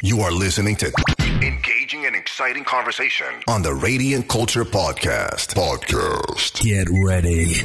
You are listening to engaging and exciting conversation on the Radiant Culture Podcast. Get ready.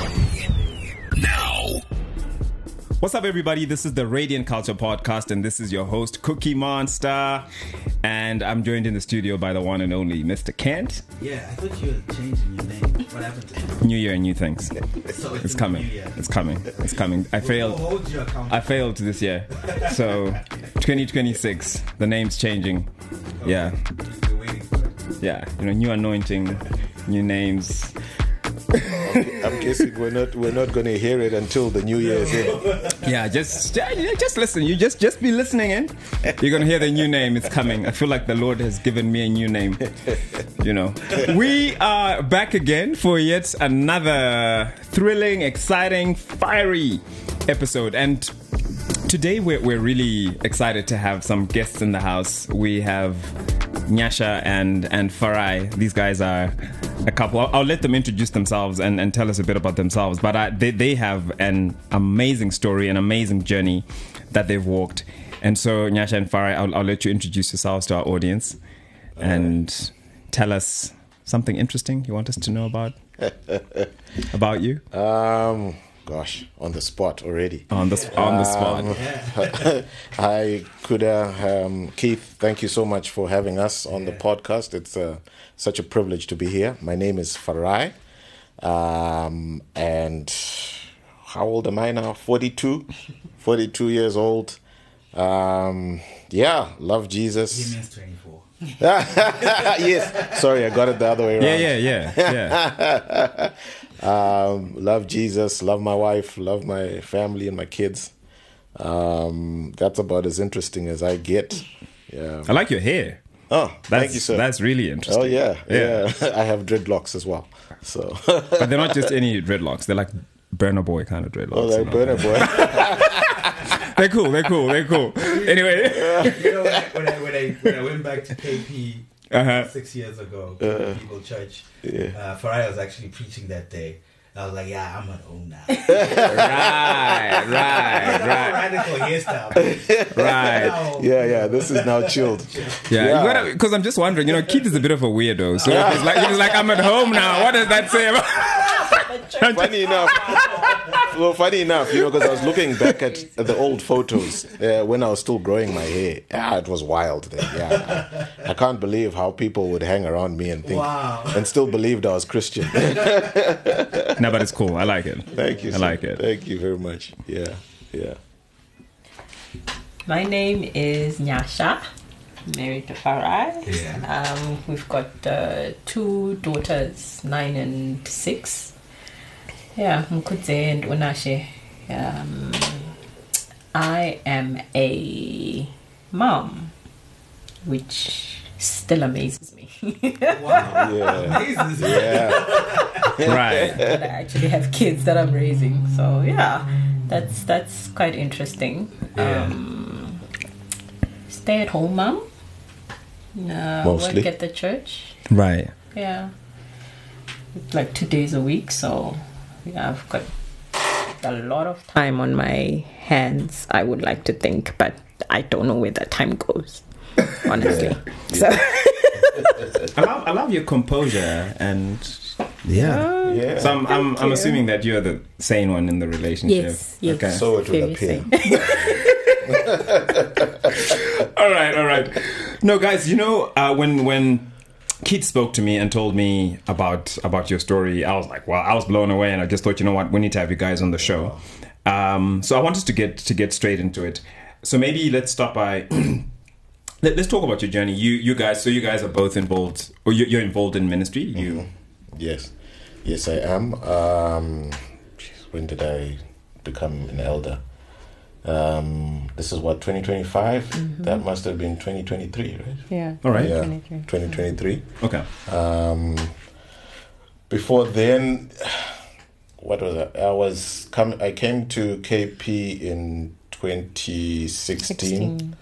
Now. What's up, everybody? This is the Radiant Culture Podcast, and this is your host, Cookie Monster. And I'm joined in the studio by the one and only Mr. Kent. Yeah, I thought you were changing your name. What happened to it? New year, new things. So It's coming. It's coming. It's coming. I failed. We'll hold you accountable. I failed this year. So, 2026, the name's changing. Yeah. We're waiting for it. Yeah. You know, new anointing, new names. I'm guessing we're not going to hear it until the new year is in. Yeah, just listen. You just be listening in. You're gonna hear the new name. It's coming. I feel like the Lord has given me a new name. You know, we are back again for yet another thrilling, exciting, fiery episode, and today we're really excited to have some guests in the house. We have Nyasha and Farai. These guys are a couple. I'll let them introduce themselves and tell us a bit about themselves. But they have an amazing story, an amazing journey that they've walked. And so, Nyasha and Farai, I'll let you introduce yourselves to our audience and tell us something interesting you want us to know about you. Gosh, on the spot already. On the spot. I could, Keith, thank you so much for having us on the podcast. It's such a privilege to be here. My name is Farai, and how old am I now? 42 years old. Love Jesus. He means 24. Yes, sorry, I got it the other way around. Yeah. Love Jesus, love my wife, love my family and my kids. That's about as interesting as I get. Yeah. I like your hair. Oh, thank you, sir. That's really interesting. Oh, yeah. I have dreadlocks as well. So, but they're not just any dreadlocks. They're like Burna Boy kind of dreadlocks. oh, they're Burna Boy. They're cool. Anyway. You know, when I went back to KP 6 years ago, People Church, Farai was actually preaching that day. I was like, yeah, I'm at home now. Right. Radical hairstyle. Right. Yeah, this is now chilled. Yeah. Because I'm just wondering, you know, Keith is a bit of a weirdo. So if he's like, I'm at home now. What does that say about... Funny enough, you know, because I was looking back at the old photos when I was still growing my hair. Yeah, it was wild then. Yeah, I can't believe how people would hang around me and think and still believed I was Christian. No, but it's cool. I like it. Thank you. I like it. Thank you very much. Yeah. My name is Nyasha. Married to Farai. Yeah. We've got 2 daughters, 9 and 6. Yeah, Mkudze and Unashe. I am a mom, which still amazes me. Wow. Yeah. Amazing. Right. That I actually have kids that I'm raising. So yeah, that's quite interesting. Stay at home mom. Mostly. Work at the church. Right. Yeah. Like 2 days a week, so yeah, I've got a lot of time on my hands, I would like to think, but I don't know where that time goes, honestly. So I love your composure and Yeah. So I'm assuming that you're the sane one in the relationship. Yes. Okay. So it will Very appear. All right. No, guys, you know, when Keith spoke to me and told me about your story, I was like, wow, I was blown away, and I just thought, you know what, we need to have you guys on the show. So I wanted to get straight into it. So maybe let's start by let's talk about your journey. You guys are both involved, or you're involved in ministry. You, Yes, I am. When did I become an elder? This is what, 2025? Mm-hmm. That must have been 2023, right? yeah. all right. Yeah, 2023. 2023. Okay. Before then, what was that? I came to KP in 2016.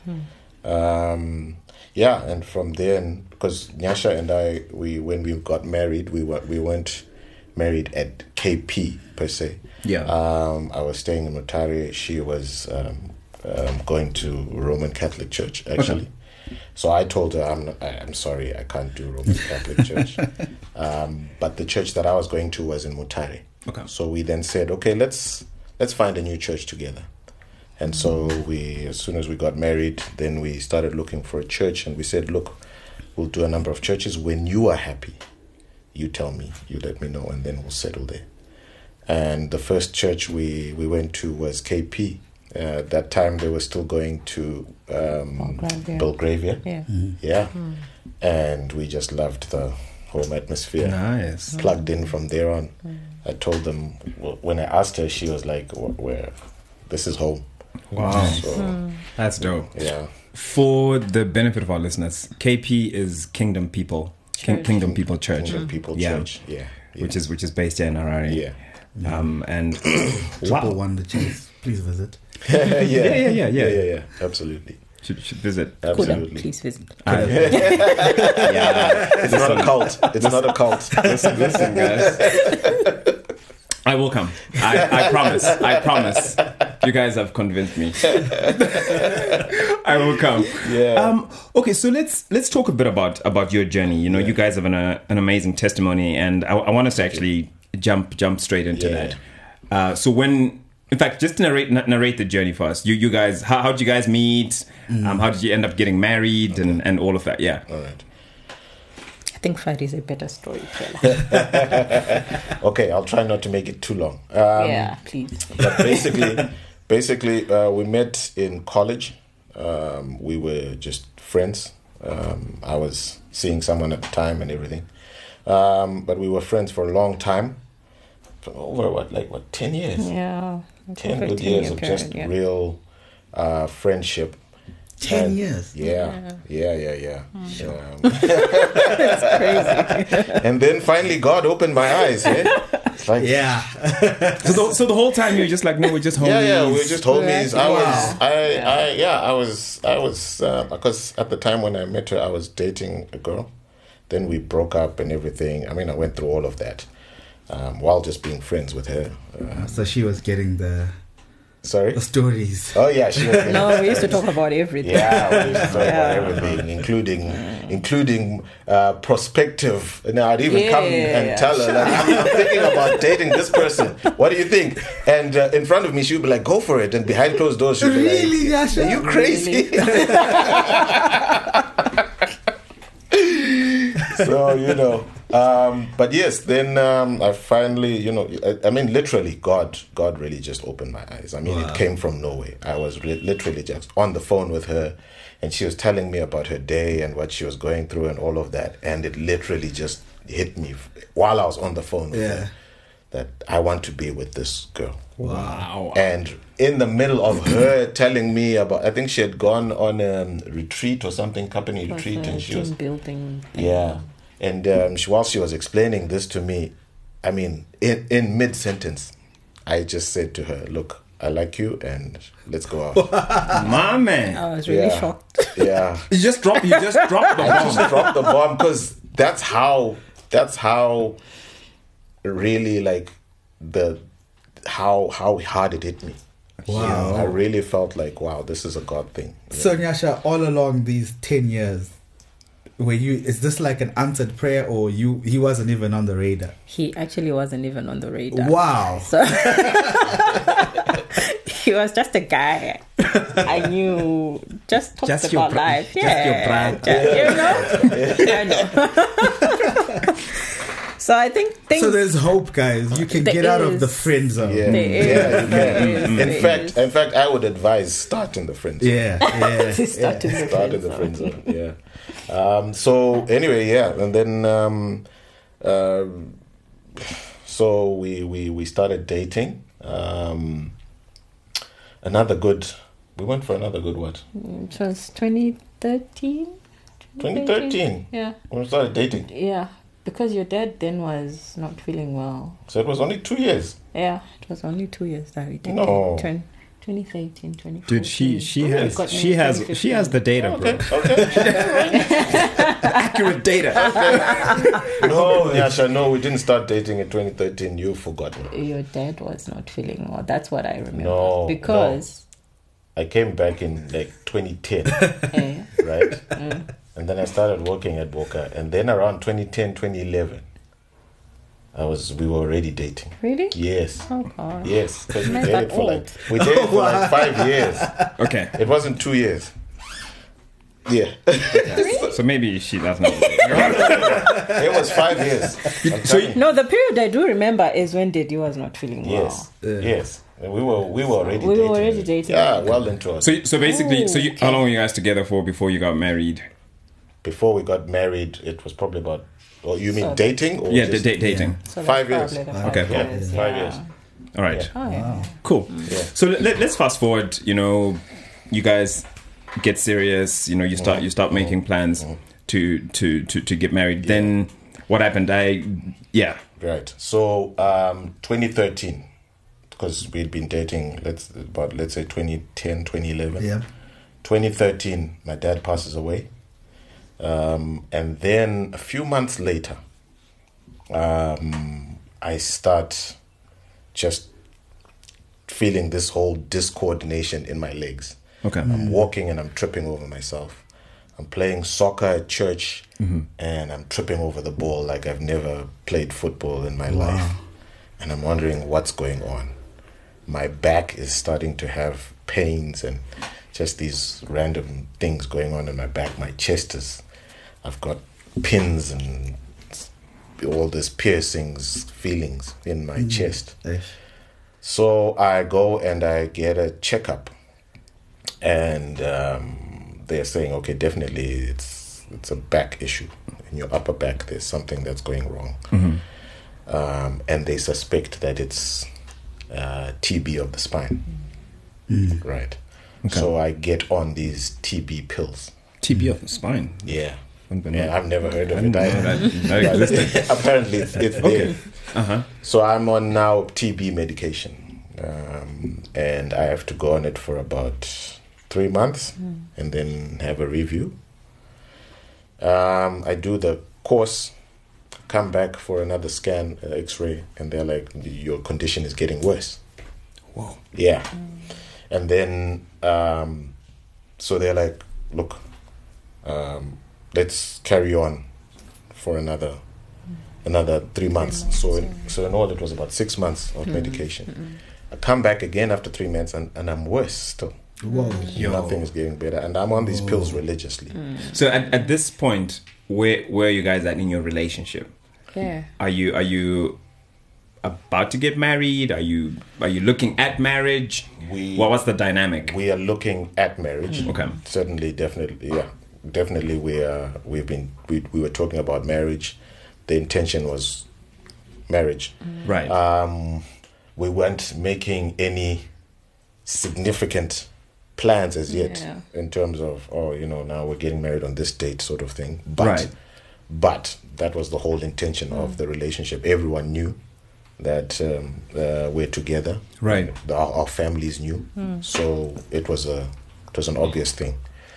And from then, because Nyasha and I, when we got married, we weren't married at KP per se. Yeah. I was staying in Mutare. She was going to Roman Catholic Church, actually. So I told her, I'm sorry, I can't do Roman Catholic Church. But the church that I was going to was in Mutare. Okay. So we then said, okay, let's find a new church together. And so as soon as we got married, then we started looking for a church, and we said, look, we'll do a number of churches. When you are happy, you tell me, you let me know, and then we'll settle there. And the first church we went to was KP. At that time, they were still going to Belgravia. Yeah. Yeah. And we just loved the home atmosphere. Nice. Plugged in from there on. I told them, when I asked her, she was like, where? This is home. Wow. So, That's dope. yeah. For the benefit of our listeners, KP is Kingdom People. Kingdom People Church. Kingdom People Church. Yeah. Which is based here in Harare. Yeah. And Triple One the Chase. Please visit. Yeah. Absolutely. Should visit. Absolutely. Please visit. It's not a cult. It's not a cult. Listen, guys. I will come. I promise. I promise. You guys have convinced me. I will come. Yeah. Okay, so let's talk a bit about your journey. You know, you guys have an amazing testimony, and I want us to actually jump straight into that. So when, in fact, just narrate the journey for us. You guys, how did you guys meet? How did you end up getting married and all of that? Yeah. All right. I think Fadi is a better storyteller. Okay, I'll try not to make it too long. Yeah, please. But basically, we met in college. We were just friends. I was seeing someone at the time and everything. But we were friends for a long time. For over 10 years? Yeah. 10 good years of just real friendship. 10 years? Yeah. It's crazy. And then finally God opened my eyes. It's like, So the whole time you were just like, no, we're just homies. Yeah, we were just homies. Right. I was because at the time when I met her, I was dating a girl. Then we broke up and everything. I mean, I went through all of that while just being friends with her. So she was getting the stories. Oh yeah, she was. No, we used to talk about everything. Yeah, we used to talk about everything, including prospective. And I'd even come and tell her, like, I'm thinking about dating this person. What do you think? And in front of me, she would be like, "Go for it." And behind closed doors, she'd be Really, like, Yasha? "Are you crazy?" So but yes, then I finally, I mean, literally, God really just opened my eyes. I mean, It came from nowhere. I was literally just on the phone with her, and she was telling me about her day and what she was going through and all of that, and it literally just hit me while I was on the phone with her that I want to be with this girl. Wow. And in the middle of her telling me about, I think she had gone on a retreat or something, company retreat, and she was building. And while she was explaining this to me, I mean, in mid-sentence, I just said to her, "Look, I like you, and let's go out." My man. I was really shocked. Yeah. You just dropped the I just dropped the bomb because that's how really like how hard it hit me. Wow. I really felt like, wow, this is a God thing. So Nyasha, all along these 10 years, is this like an answered prayer, or he wasn't even on the radar? He actually wasn't even on the radar. Wow. So he was just a guy I knew, just talked about life. Just your brand. So I think so there's hope, guys. You can get out of the friend zone. Yeah. In fact, I would advise start in the friend zone. Start in the friend zone. Yeah. So anyway, and then so we started dating. We went for another good what? It was 2013. 2013. Yeah. When we started dating. Yeah. Because your dad then was not feeling well. So it was only 2 years. Yeah, it was only 2 years that we did. No. 2013, 2014. Dude, she has the data, bro. Okay. Accurate data. No, Nyasha, no, we didn't start dating in 2013. You've forgotten. Your dad was not feeling well. That's what I remember. No. Because I came back in like 2010. right? And then I started working at Boca. And then around 2010, 2011, we were already dating. Really? Yes. Oh God. Yes. Because we Not dated that for old. we dated for like 5 years. Okay. It wasn't 2 years. Yeah. So maybe she doesn't know. It was 5 years. I'm telling you. No, the period I do remember is when Didi was not feeling well. Yes. Yes. And we were already We dating. were already dating. Yeah, well into it. So basically, okay. how long were you guys together for before you got married? Before we got married, it was probably about. Oh, you mean So- dating? Or Yeah, just, dating. So 5 that's years. probably the Okay. 5 years. 5 years. All right. Oh, yeah. Cool. So let's fast forward. You guys get serious. You start making plans to get married. Then what happened? Right. So 2013, because we'd been dating let's say 2010, 2011. Yeah. 2013, my dad passes away. And then a few months later, I start just feeling this whole discoordination in my legs. Okay. I'm walking and I'm tripping over myself. I'm playing soccer at church and I'm tripping over the ball like I've never played football in my life. And I'm wondering what's going on. My back is starting to have pains and just these random things going on in my back. My chest I've got pins and all these feelings in my chest. So I go and I get a checkup. And they're saying, okay, definitely it's a back issue. In your upper back, there's something that's going wrong. And they suspect that it's TB of the spine. Right. Okay. So I get on these TB pills. TB of the spine. Yeah. Been Yeah, on. I've never heard of I didn't it. know that existed. Apparently, it's there. Uh-huh. So I'm on now TB medication, and I have to go on it for about 3 months, and then have a review. I do the course, come back for another scan, X-ray, and they're like, your condition is getting worse. Whoa. Yeah. And then, so they're like, look, let's carry on for another 3 months. So in all, it was about 6 months of medication. I come back again after 3 months, and I'm worse still. Whoa. Nothing is getting better, and I'm on these pills religiously. So at this point, where are you guys at in your relationship? Yeah. Are you about to get married? Are you looking at marriage? What's the dynamic? We are looking at marriage. Okay. Certainly, definitely, yeah, definitely. We were talking about marriage. The intention was marriage. Right. We weren't making any significant plans as yet Yeah. in terms of now we're getting married on this date sort of thing. Right. But that was the whole intention of the relationship. Everyone knew that we're together. Right. Our families knew. So it was an obvious thing.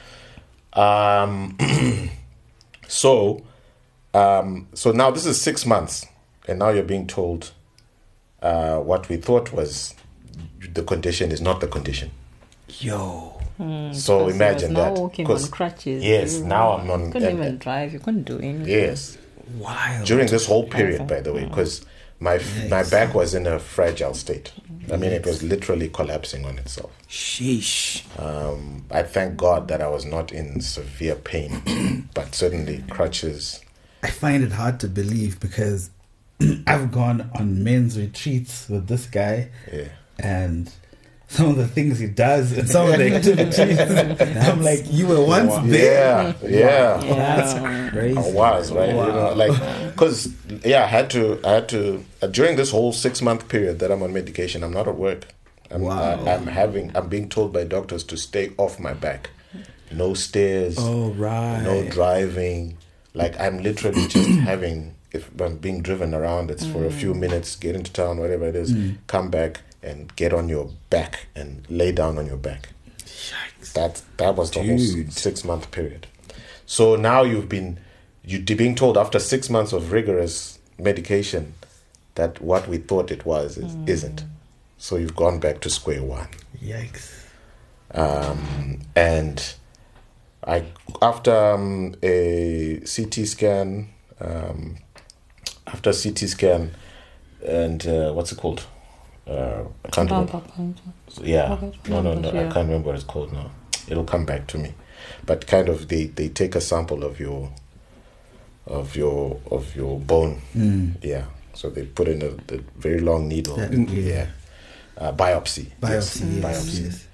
So now this is 6 months, and now you're being told what we thought was the condition is not the condition. Yo. So Because imagine you was that. now walking 'Cause- on crutches. Yes, You now I'm on. couldn't even drive. You couldn't do anything. Yes, Wild. during this whole period, by the way, because my back was in a fragile state. I mean, it was literally collapsing on itself. Sheesh. I thank God that I was not in severe pain, but certainly crutches. I find it hard to believe because I've gone on men's retreats with this guy, Yeah. and some of the things he does and some of the activities, I'm like, you were once there. Yeah. That's crazy. I was, right? Because I had to during this whole 6 month period that I'm on medication, I'm not at work. I'm being told by doctors to stay off my back. No stairs. Oh, right. No driving. Like, I'm literally just if I'm being driven around, it's for a few minutes, get into town, whatever it is, come back and get on your back and lay down on your back. That was the whole 6 month period. So now you're being told after 6 months of rigorous medication that what we thought it was isn't. So you've gone back to square one. Yikes. And After a CT scan, and what's it called? I can't remember. Yeah, no, I can't remember what it's called now. It'll come back to me. But kind of, they take a sample of your bone. Yeah, so they put in a very long needle. Biopsy. Yes.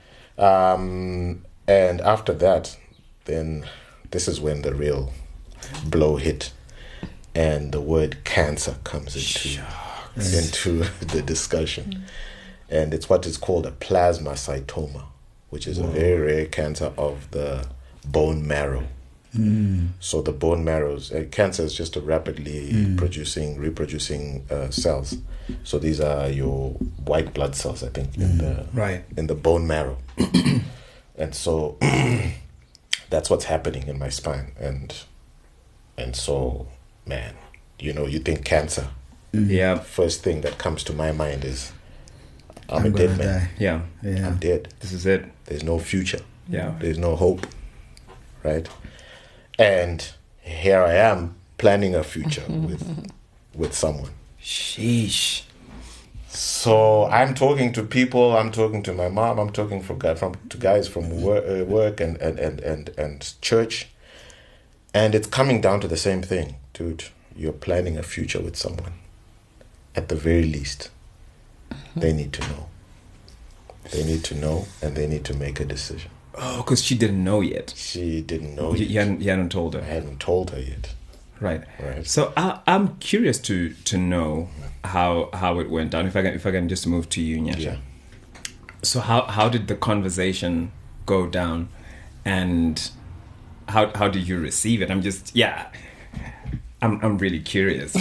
And after that, then this is when the real blow hit, and the word cancer comes into the discussion. And it's what is called a plasmacytoma, which is a very rare cancer of the bone marrow. So the bone marrows, cancer is just a rapidly reproducing cells. So these are your white blood cells, I think, in the bone marrow. And so that's what's happening in my spine. And so, man, you think cancer. Yeah. First thing that comes to my mind is I'm a dead man. Yeah. I'm dead. This is it. There's no future. Yeah. There's no hope. Right? And here I am planning a future with someone. Sheesh. So I'm talking to people. I'm talking to my mom. I'm talking to guys from work and church, and it's coming down to the same thing, dude. You're planning a future with someone. At the very least, they need to know. They need to know, and they need to make a decision. Oh, because she didn't know yet. She didn't know yet. You hadn't told her. I hadn't told her yet. Right. So I'm curious to know how it went down. If I can just move to you, Nyasha. Yeah. So how did the conversation go down, and how did you receive it? I'm really curious.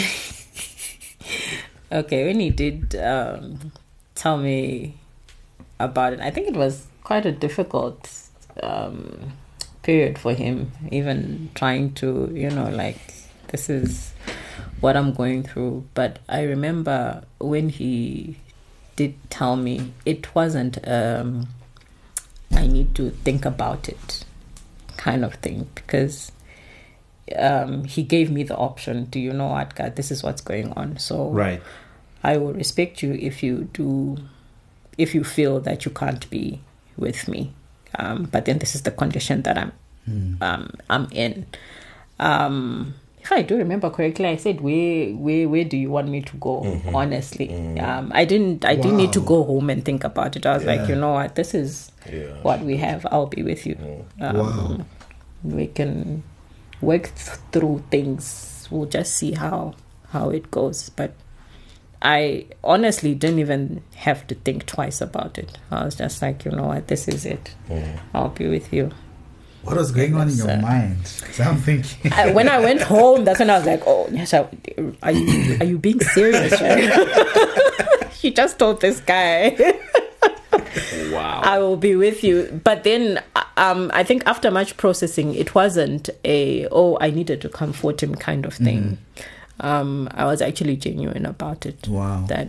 Okay, when he did tell me about it, I think it was quite a difficult period for him, even trying to, this is what I'm going through. But I remember when he did tell me, it wasn't I need to think about it kind of thing, because he gave me the option. Do you know what, God, this is what's going on. So right. I will respect you if you feel that you can't be with me. But then this is the condition that I'm in. If I do remember correctly, I said, where do you want me to go? Honestly, I didn't need to go home and think about it. I was like, you know what, this is what we have. I'll be with you. We can work through things. We'll just see how it goes. But I honestly didn't even have to think twice about it. I was just like, you know what, this is it. I'll be with you. What was going on in your mind? So I'm thinking. When I went home, that's when I was like, oh, Nyasha, are you being serious? Right? You just told this guy. Wow. I will be with you. But then I think after much processing, it wasn't I needed to comfort him kind of thing. I was actually genuine about it. Wow. That,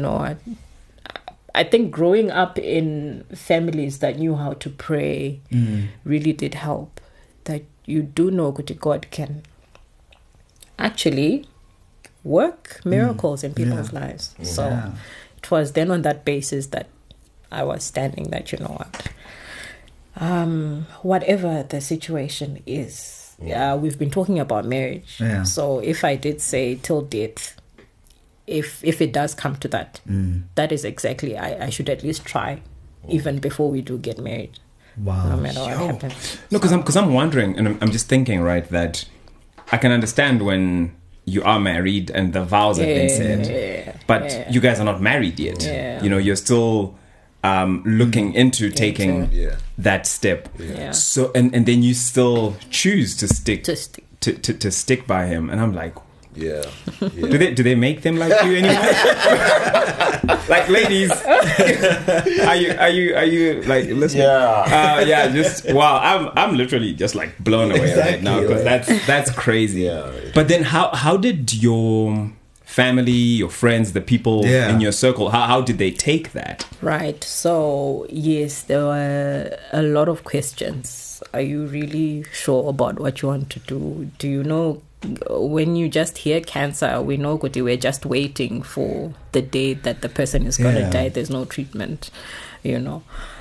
I think growing up in families that knew how to pray really did help. That you do know that God can actually work miracles in people's lives. So it was then on that basis that I was standing that, you know what, whatever the situation is, we've been talking about marriage. So if I did say till death, if it does come to that, that is exactly, I should at least try, even before we do get married. Wow. No matter what happens. No, because I'm wondering, and I'm just thinking, right, that I can understand when you are married and the vows have been said, but you guys are not married yet. You're still looking into taking that step. So and then you still choose to stick to stick by him, and I'm like, do they make them like you anymore? Like, ladies, are you like listening? Just wow, I'm literally just like blown away right now, because that's crazy. But then how did your family, your friends, the people in your circle? How did they take that? Right. So, yes, there were a lot of questions. Are you really sure about what you want to do? Do you know, when you just hear cancer, we know that we're just waiting for the day that the person is going to die. There's no treatment, you know.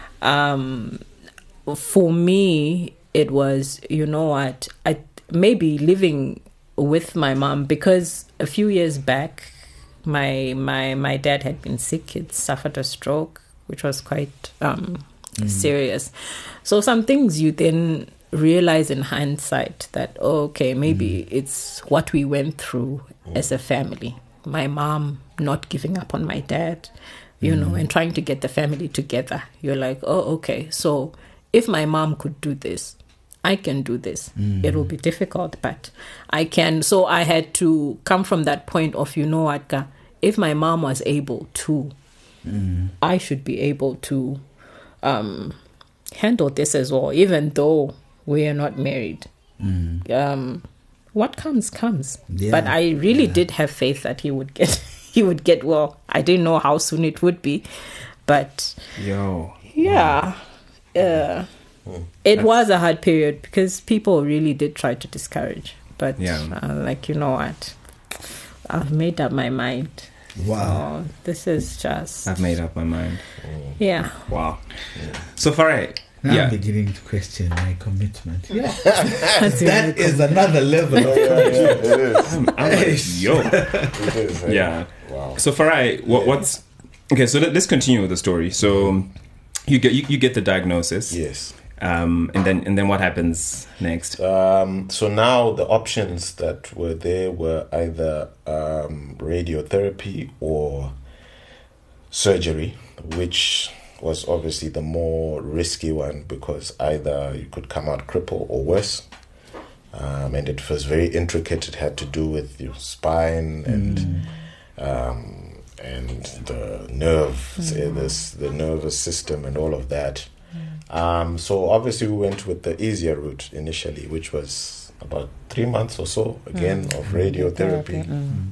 For me, it was, you know what, I maybe living with my mom, because a few years back, my dad had been sick. He'd suffered a stroke, which was quite serious. So some things you then realize in hindsight that, okay, maybe it's what we went through as a family. My mom not giving up on my dad, you know, and trying to get the family together. You're like, oh, okay, so if my mom could do this, I can do this. It will be difficult, but I can. So I had to come from that point of, you know what, if my mom was able to, I should be able to handle this as well, even though we are not married. What comes. Yeah. But I really did have faith that he would get well. I didn't know how soon it would be, but it was a hard period because people really did try to discourage. But like, you know what? I've made up my mind. Wow. So this is just... I've made up my mind. Yeah. Wow. So Farai, I'm beginning to question my commitment. Yeah. That is another level of commitment. I'm like, yo. It is, right? Yeah. Wow. So Farai, what's... Okay, so let's continue with the story. So you get the diagnosis. Yes. And then what happens next? So now the options that were there were either radiotherapy or surgery, which was obviously the more risky one because either you could come out crippled or worse. And it was very intricate. It had to do with your spine and the nerves, the nervous system and all of that. So obviously we went with the easier route initially, which was about 3 months or so, again, of radiotherapy.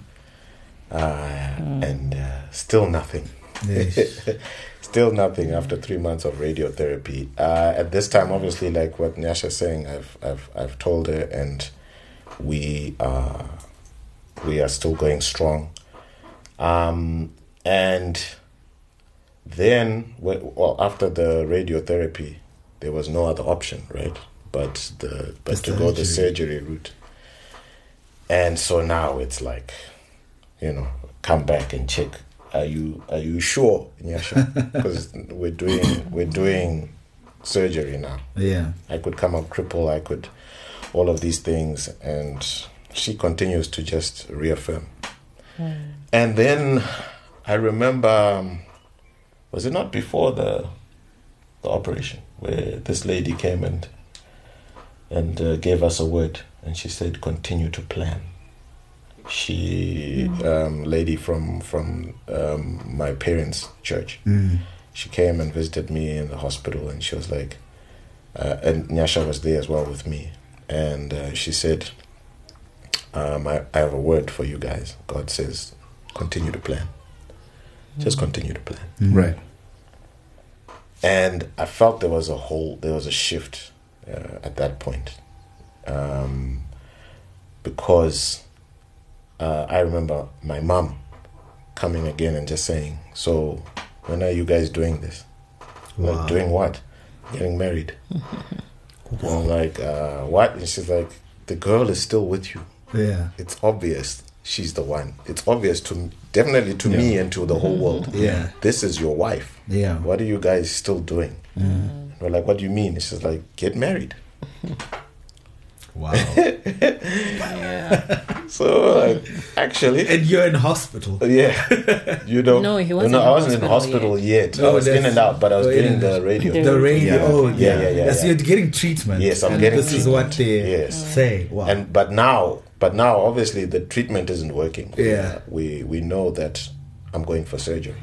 And still nothing. Yes. Still nothing after 3 months of radiotherapy. At this time, obviously, like what Nyasha's saying, I've told her, and we are still going strong. And then, after the radiotherapy, there was no other option, right? But to go the surgery route. And so now it's like, come back and check. Are you sure, Nyasha? Because we're doing surgery now. Yeah. I could come up crippled. I could, all of these things, and she continues to just reaffirm. And then I remember, was it not before the operation where this lady came and gave us a word, and she said, "Continue to plan." She, lady from my parents' church, she came and visited me in the hospital, and she was like, and Nyasha was there as well with me, and she said, I have a word for you guys. God says, continue to plan. Just continue to plan. Right. And I felt there was a shift at that point, because I remember my mom coming again and just saying, "So, when are you guys doing this?" Wow. Like, doing what? Getting married. I'm like, what? And she's like, "The girl is still with you. Yeah. It's obvious she's the one. It's obvious definitely to me and to the whole world. Yeah. This is your wife. Yeah. What are you guys still doing?" We're like, "What do you mean?" It's just like, "Get married." Wow. So actually, And you're in hospital. yeah, No, he wasn't I in wasn't in hospital yet. I was in and out, but I was getting the radio. The radio. Yeah. So you're getting treatment. Yes, I'm and getting this is what they say. Wow. But now obviously the treatment isn't working. Yeah. We know that I'm going for surgery.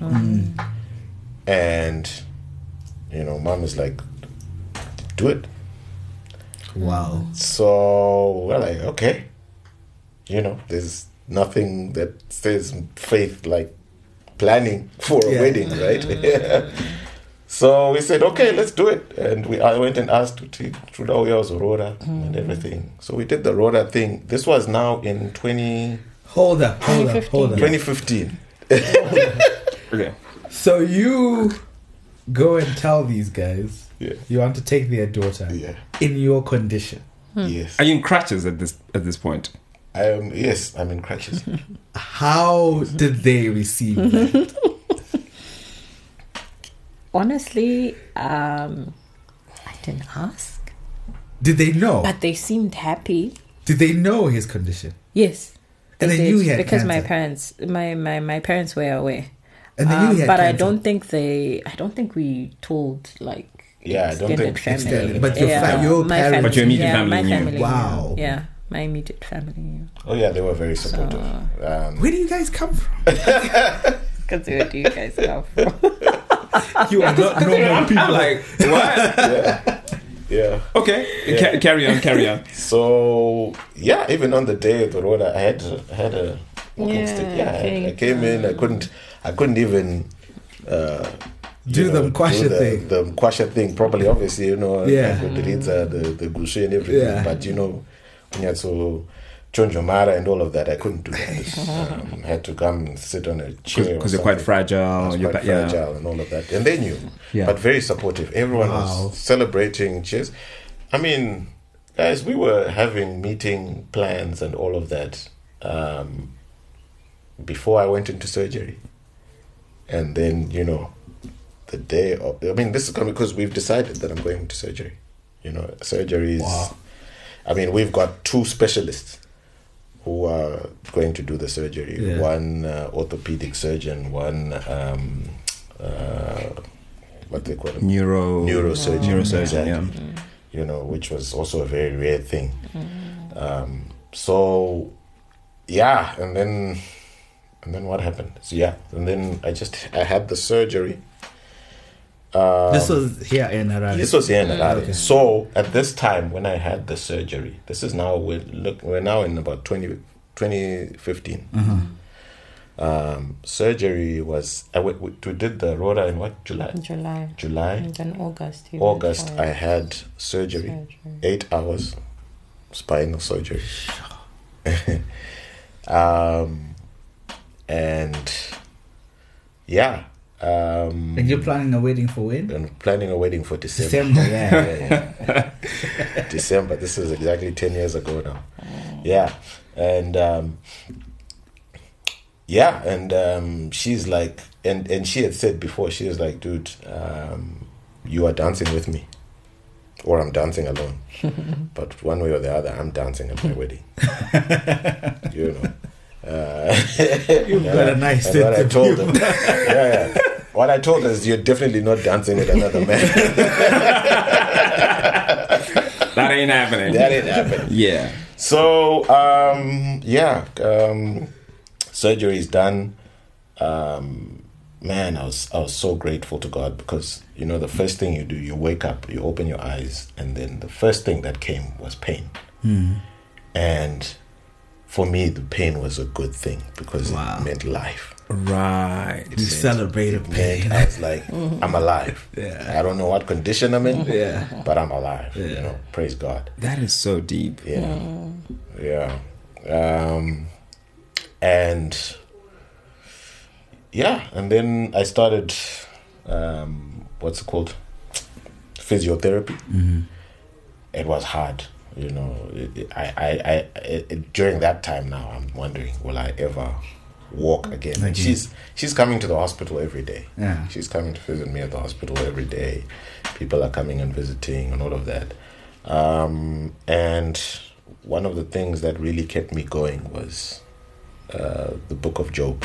And mom is like, "Do it." Wow. So we're like, okay, nothing that says faith like planning for a wedding, right? So we said, okay, let's do it. And I went and asked Trudaoya's Aurora and everything. So we did the Aurora thing. This was now in 2015. Okay. So you go and tell these guys you want to take their daughter in your condition. Yes. Are you in crutches at this point? Yes, I'm in crutches. How did they receive that? Honestly, I didn't ask. Did they know? But they seemed happy. Did they know his condition? Yes. And they knew he had because cancer. my parents were aware. And they knew he had but cancer. I don't think we told like Yeah, I don't think family. extended. But your my parents, family, but your immediate yeah, family my knew. family, Wow. yeah, my immediate family knew. Oh yeah, they were very supportive. Where do you guys come from? Because where do you guys come from? You are not normal people. I'm like, what? Yeah. Okay, carry on. So yeah, even on the day of the road, I had a walking stick. Yeah, I came in. I couldn't even do the Mkwasha thing properly. Obviously, the gushe and everything. Yeah. But so Chonjomara and all of that, I couldn't do that. I had to come and sit on a chair because you're quite fragile. You're quite fragile and all of that. And they knew, but very supportive. Everyone was celebrating. Cheers. I mean, guys, we were having meeting plans and all of that before I went into surgery. And then, the day of... I mean, this is coming because we've decided that I'm going into surgery. Surgery is... Wow. I mean, we've got 2 specialists who are going to do the surgery. Yeah. One orthopedic surgeon, one what they call it, neurosurgeon. Neurosurgeon, exactly. Which was also a very rare thing. So, yeah, and then what happened? So, and then I had the surgery. This was here in Harare. Okay. So at this time when I had the surgery, this is now we're now in about 2015. Surgery was we did the Aurora in what? July. And then August. I had surgery. 8 hours, spinal surgery. And yeah. And you're planning a wedding for when? I'm planning a wedding for December. Yeah. December. This is exactly 10 years ago now. Yeah. And she's like, and she had said before, she was like, dude, you are dancing with me, or I'm dancing alone. But one way or the other, I'm dancing at my wedding. You've got a nice sense what I told them. What I told her is, you're definitely not dancing with another man. That ain't happening. Yeah. So, surgery is done. Man, I was so grateful to God because, the first thing you do, you wake up, you open your eyes, and then the first thing that came was pain. And for me, the pain was a good thing because it meant life. Right. You celebrated pain. I was like, I'm alive. Yeah. I don't know what condition I'm in, but I'm alive. Yeah. Praise God. That is so deep. Yeah. And then I started, what's it called? Physiotherapy. It was hard. During that time now, I'm wondering, will I ever walk again? And she's coming to the hospital every day. Yeah. She's coming to visit me at the hospital every day. People are coming and visiting and all of that. And one of the things that really kept me going was the book of Job.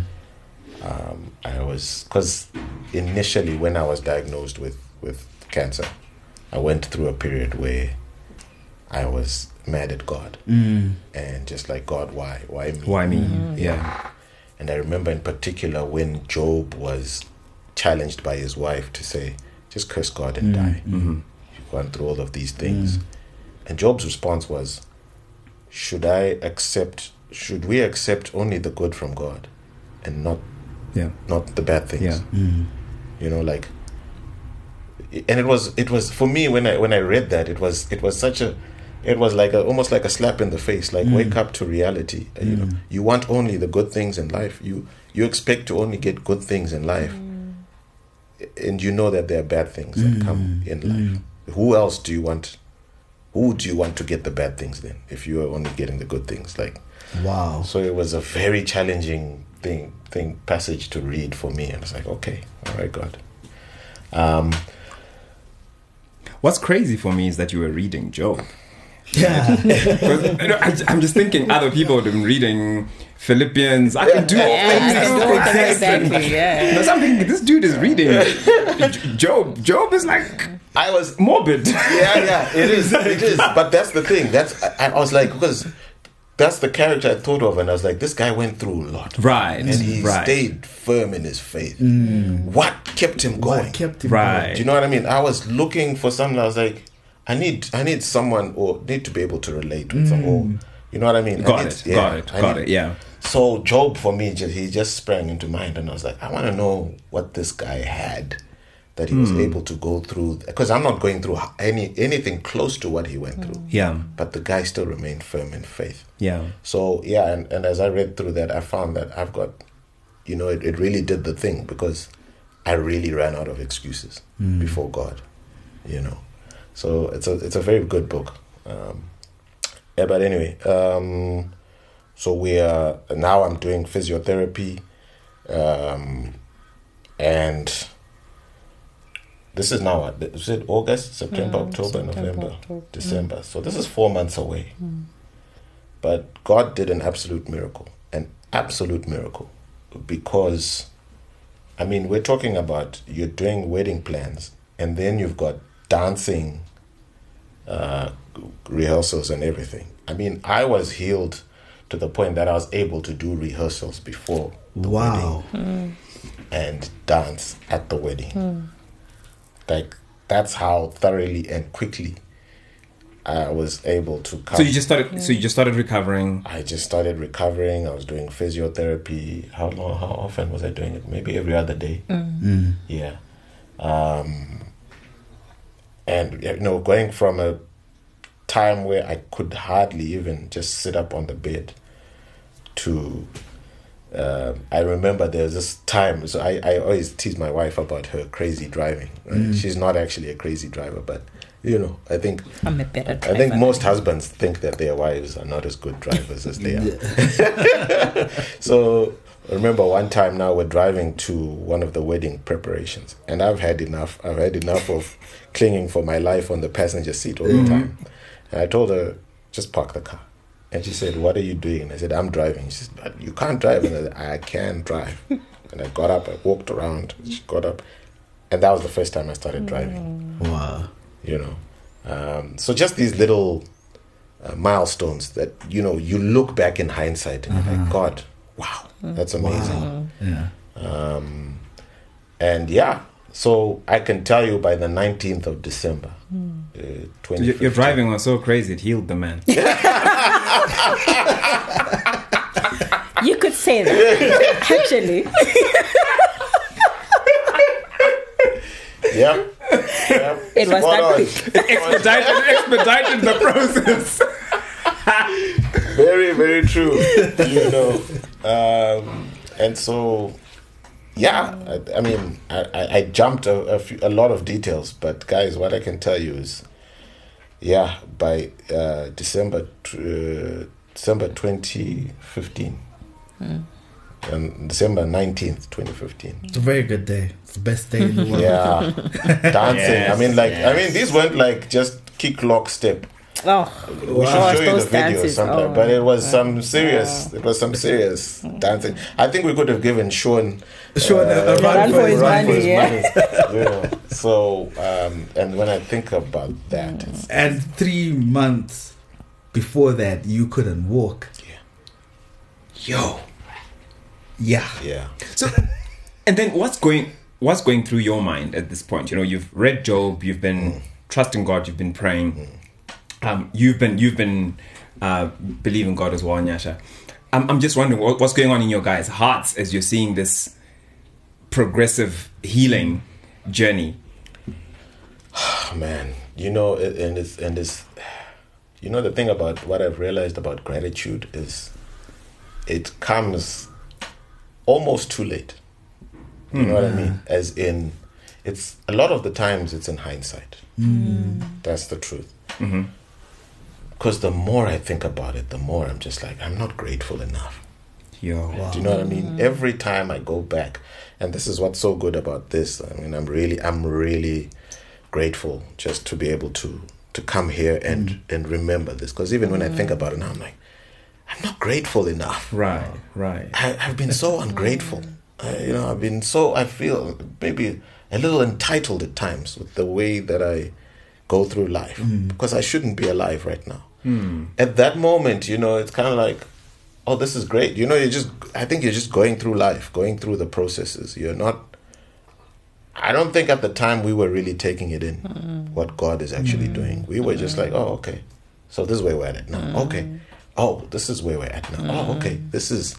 Because initially when I was diagnosed with cancer, I went through a period where I was mad at God and just like, God, why me? Why me? Yeah. And I remember in particular when Job was challenged by his wife to say, just curse God and die. You've gone through all of these things. And Job's response was, should I accept should we accept only the good from God and not the bad things? Yeah. You know, like, and it was for me when I read that, it was like almost like a slap in the face, like wake up to reality. You know, you want only the good things in life. You expect to only get good things in life, and you know that there are bad things that come in life. Who else do you want? Who do you want to get the bad things then? If you are only getting the good things, like, wow. So it was a very challenging passage to read for me, and it's like, okay, all right, God. What's crazy for me is that you were reading Job. Yeah. I'm just thinking other people have been reading Philippians. I can do all things. Exactly. Yeah. But I'm thinking this dude is reading Job. Job is like morbid. Yeah, it is. But that's the thing. I was like, because that's the character I thought of, and I was like, this guy went through a lot, right? And he stayed firm in his faith. What kept him going? Right? Do you know what I mean? I was looking for something. I was like, I need someone, or need to be able to relate with someone. You know what I mean? Got it. Yeah. So Job, for me, he just sprang into mind, and I was like, I want to know what this guy had that he was able to go through, because I'm not going through anything close to what he went through. Yeah. But the guy still remained firm in faith. Yeah. So yeah, and as I read through that, I found that I've got, you know, it really did the thing, because I really ran out of excuses before God, you know. So it's a very good book. But anyway, so we are now. I'm doing physiotherapy, and this is now, is it August, September, October, November, December. So this is 4 months away. But God did an absolute miracle, because, I mean, we're talking about you're doing wedding plans, and then you've got dancing rehearsals and everything. I mean, I was healed to the point that I was able to do rehearsals before the wedding and dance at the wedding. Like, that's how thoroughly and quickly I was able to come. So you just started recovering. I just started recovering. I was doing physiotherapy. How often was I doing it? Maybe every other day. Yeah. And, you know, going from a time where I could hardly even just sit up on the bed to, I remember there was this time, so I always tease my wife about her crazy driving. Right? She's not actually a crazy driver, but, you know, I think I'm a better driver. I think most husbands think that their wives are not as good drivers as they are. So I remember one time now we're driving to one of the wedding preparations, and I've had enough of clinging for my life on the passenger seat all the time. And I told her, just park the car. And she said, what are you doing? And I said, I'm driving. She said, but you can't drive. And I said, I can drive. And I got up, I walked around, she got up. And that was the first time I started driving. Wow. You know. So just these little milestones that, you know, you look back in hindsight and you're like, God, wow, that's amazing. Wow. Yeah. And yeah, so I can tell you by the 19th of December, 2015. Your driving was so crazy, it healed the man. You could say that, actually. Yep. It was that quick. Expedited the process. Very, very true. You know, and so, yeah. I mean, I jumped a lot of details, but guys, what I can tell you is, yeah, by December 2015. On December 19th, 2015. It's a very good day. It's the best day in the world. Yeah. Dancing. Yes, these weren't like just kick, lock, step. Oh, we should show you the video sometime. But it was some serious dancing. I think we could have given Sean a run for his money. You know. So, and when I think about that, and 3 months before that, you couldn't walk. Yeah. Yeah. So, and then what's going through your mind at this point? You know, you've read Job, you've been trusting God, you've been praying, you've been believing God as well, Nyasha. I'm just wondering what's going on in your guys' hearts as you're seeing this progressive healing journey. Oh, man, you know, and it's you know, the thing about what I've realized about gratitude is it comes almost too late. You know what I mean? As in, it's a lot of the times it's in hindsight. That's the truth. Because the more I think about it, the more I'm just like, I'm not grateful enough. Yo. Wow. Do you know what I mean? Every time I go back, and this is what's so good about this. I mean, I'm really grateful just to be able to come here and remember this. Because even when I think about it now, I'm like, I'm not grateful enough. Right. I've been so ungrateful. You know, I feel maybe a little entitled at times with the way that I go through life, because I shouldn't be alive right now. At that moment, you know, it's kind of like, oh, this is great. You know, I think you're just going through life, going through the processes. I don't think at the time we were really taking it in, what God is actually doing. We were just like, oh, okay, so this is where we're at now. Okay. Oh, this is where we're at now. Oh, okay. This is...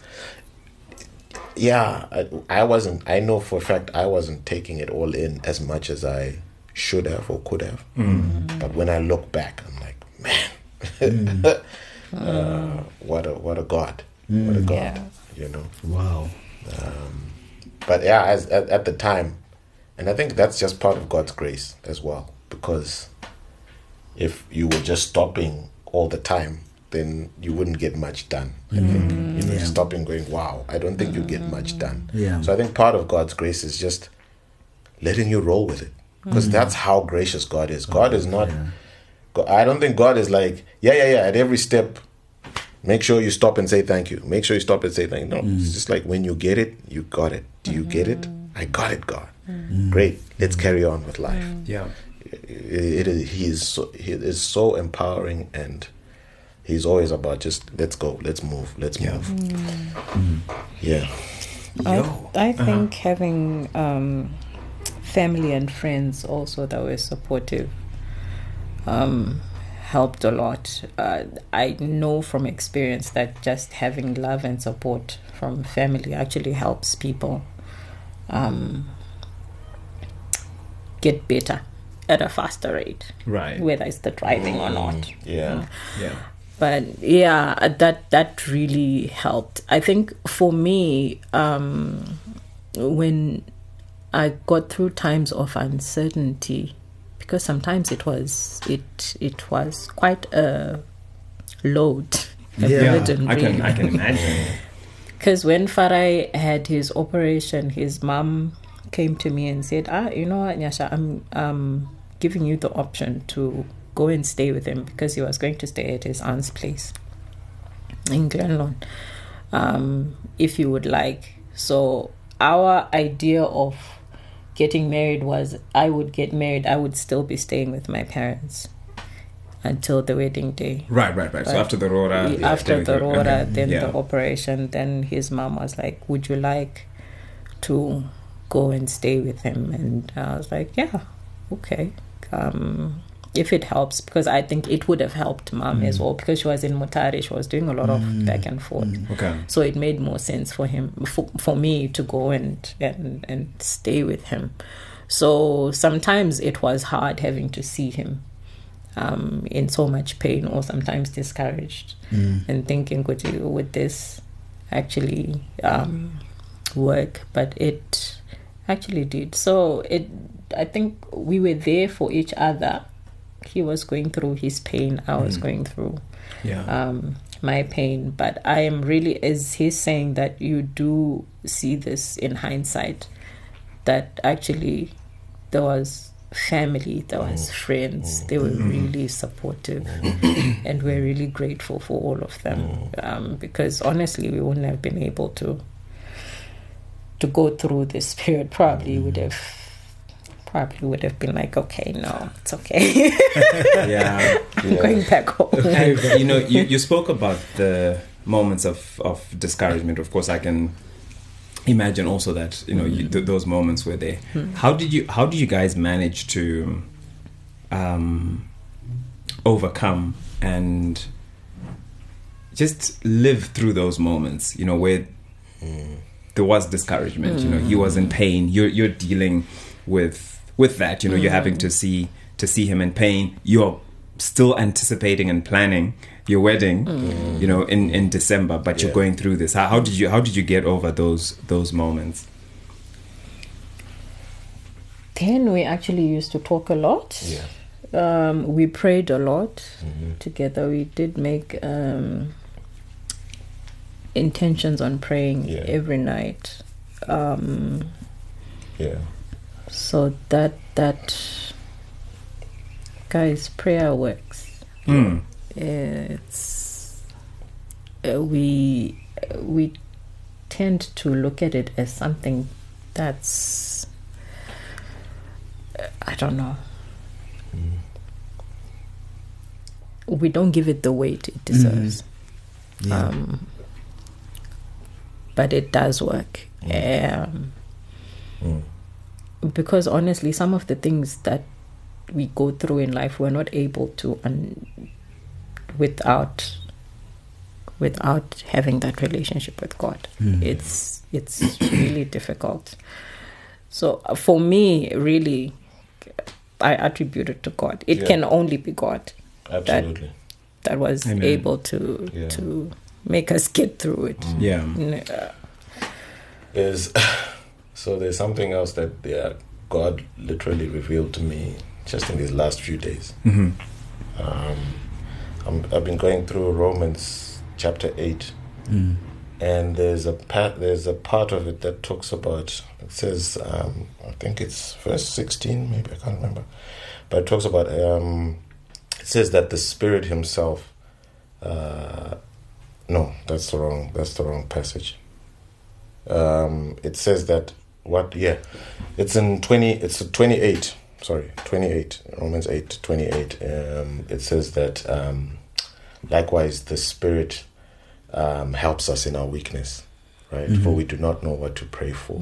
Yeah, I know for a fact I wasn't taking it all in as much as I should have or could have. But when I look back, I'm like, man, what a God. What a God, you know. Wow. But yeah, at the time, and I think that's just part of God's grace as well, because if you were just stopping all the time, then you wouldn't get much done. I think, you know, stopping going, wow, I don't think you get much done. Yeah. So I think part of God's grace is just letting you roll with it, because that's how gracious God is. God is not. I don't think God is like, yeah. At every step, make sure you stop and say thank you. Make sure you stop and say thank you. No, it's just like when you get it, you got it. Do you get it? I got it, God. Great. Let's carry on with life. Yeah. He is so empowering, and he's always about just let's go, let's move. Yeah. I think having family and friends also that were supportive helped a lot. I know from experience that just having love and support from family actually helps people get better at a faster rate, right? Whether it's the driving or not. Yeah. But yeah, that really helped. I think for me, when I got through times of uncertainty, because sometimes it was quite a load. I can imagine. Because when Farai had his operation, his mom came to me and said, you know what, Nyasha, I'm giving you the option to go and stay with him, because he was going to stay at his aunt's place in Glenlawn, if you would like. So our idea of getting married was, I would get married, I would still be staying with my parents until the wedding day. Right. But so after the Rora, then the operation, then his mom was like, would you like to go and stay with him? And I was like, yeah, okay. If it helps, because I think it would have helped mom as well, because she was in Mutare, she was doing a lot of back and forth. Okay. So it made more sense for him, for me to go and stay with him. So sometimes it was hard having to see him in so much pain, or sometimes discouraged, and thinking, would this actually work? But it actually did. So I think we were there for each other. He was going through his pain, I was going through my pain. But I am really, as he's saying, that you do see this in hindsight, that actually there was family, there was friends, they were really supportive, and we're really grateful for all of them, because honestly we wouldn't have been able to go through this period. Probably would have been like, okay, no, it's okay. I'm going back home. And, you spoke about the moments of discouragement. Of course, I can imagine also that those moments were there. How did you guys manage to overcome and just live through those moments, you know, where there was discouragement, you know, he was in pain. You're dealing with that, you know, you're having to see him in pain. You're still anticipating and planning your wedding, you know, in December, but you're going through this. How did you get over those moments? Then we actually used to talk a lot. We prayed a lot together. We did make intentions on praying every night. So that guys, prayer works. It's we tend to look at it as something that's I don't know. We don't give it the weight it deserves. But it does work. Because honestly, some of the things that we go through in life, we're not able to without having that relationship with God. It's really difficult. So for me, really, I attribute it to God. It can only be God. Absolutely. That was able to make us get through it. There's something else that God literally revealed to me just in these last few days. I've been going through Romans chapter 8, and there's a part of it that talks about. It says, I think it's verse 16, maybe, I can't remember, but it talks about. It says that the Spirit Himself. No, that's the wrong passage. It says that it's in 20. It's 28. Sorry, 28. Romans 8:28. It says that likewise the Spirit helps us in our weakness, right? For we do not know what to pray for,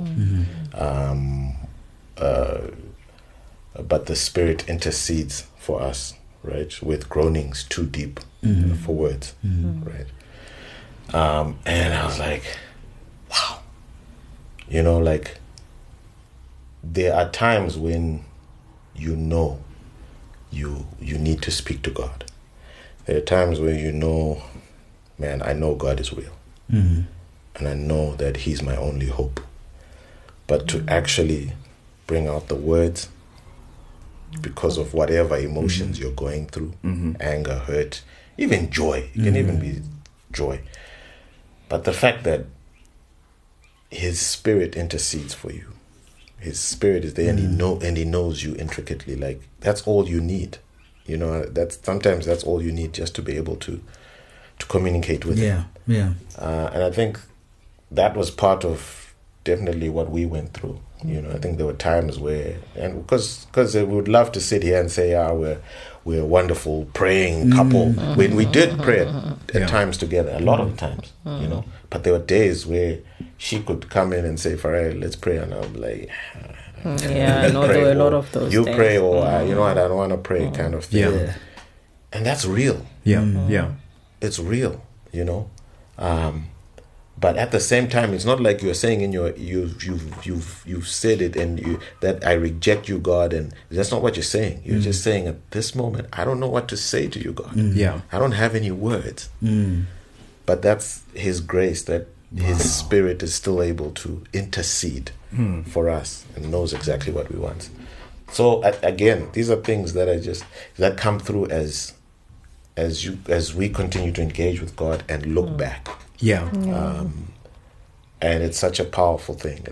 but the Spirit intercedes for us, right, with groanings too deep for words, right? And I was like, wow, you know, like there are times when you know you need to speak to God. There are times where you know, man, I know God is real, and I know that He's my only hope. But to actually bring out the words because of whatever emotions you're going through, anger, hurt, even joy, it can even be joy. But the fact that His Spirit intercedes for you, His Spirit is there, and He knows you intricately. Like that's all you need, you know. Sometimes that's all you need just to be able to communicate with Him. And I think that was part of definitely what we went through. You know, I think there were times where, and because we would love to sit here and say, we're a wonderful praying couple. When we did pray at times together, a lot of times, you know. But there were days where she could come in and say, Farrell, let's pray. And I'm like, I know there were a lot of those you days. pray, or you know what, I don't want to pray, kind of thing. And that's real. It's real, you know. But at the same time, it's not like you're saying in you've said it and that I reject you, God, and that's not what you're saying. You're just saying at this moment, I don't know what to say to you, God. I don't have any words. But that's His grace, that His Spirit is still able to intercede for us and knows exactly what we want. So again, these are things that come through as we continue to engage with God and look back. And it's such a powerful thing.